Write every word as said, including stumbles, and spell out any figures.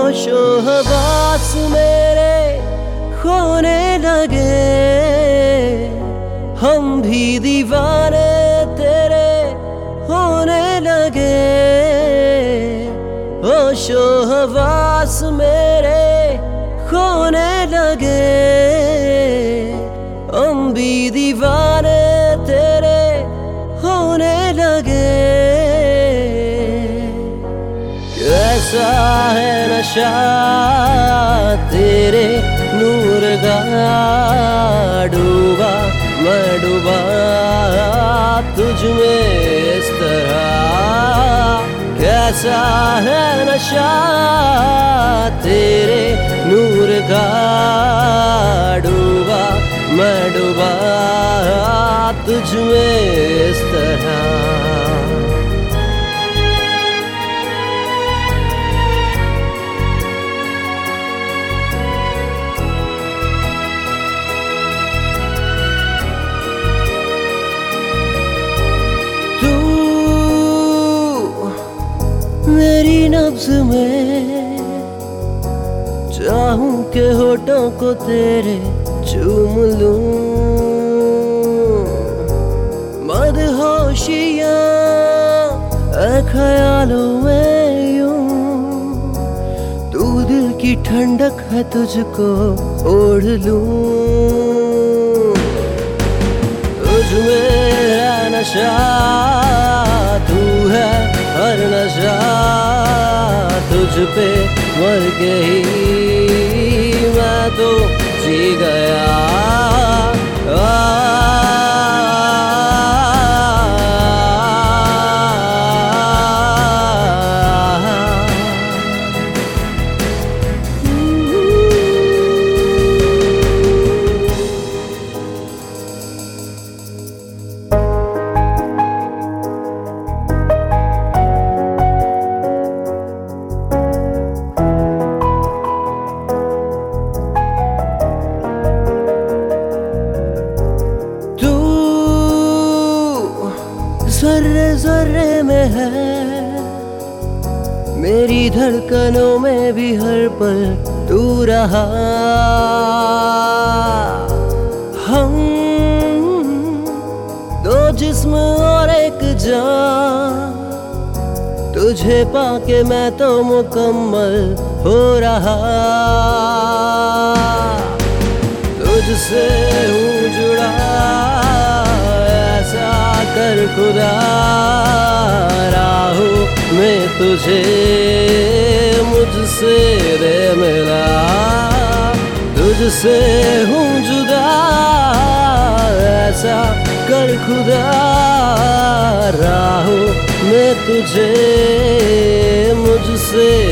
होशो हवास मेरे खोने लगे, हम भी दीवाने तेरे होने लगे। होशो हवास मेरे खोने लगे, हम भी दीवाने तेरे होने लगे। कैसा है नशा तेरे नूर का, डूबा मैं डूबा तुझ में इस तरह। कैसा है नशा तेरे नूर का, डूबा मैं डूबा तुझ में इस तरह। मेरी नब्ज़ में चाहूं के होठों को तेरे चूम लूं, मदहोशियां ख्यालों में यूं। तू दिल की ठंडक है तुझको ओढ़ लूं, तुझ में है नशा तू है हर नशा, तुझ पे मर के ही मैं तो जी गया। आ, ज़र्रे ज़र्रे में है, मेरी धड़कनों में भी हर पल तू रहा। हम दो जिस्म और एक जान, तुझे पाके मैं तो मुकम्मल हो रहा। तुझसे हूँ जुड़ा ऐसा कर खुदा, राहों में तुझे मुझसे दे मिला। तुझसे हूँ जुदा ऐसा कर खुदा, राहों में तुझे मुझसे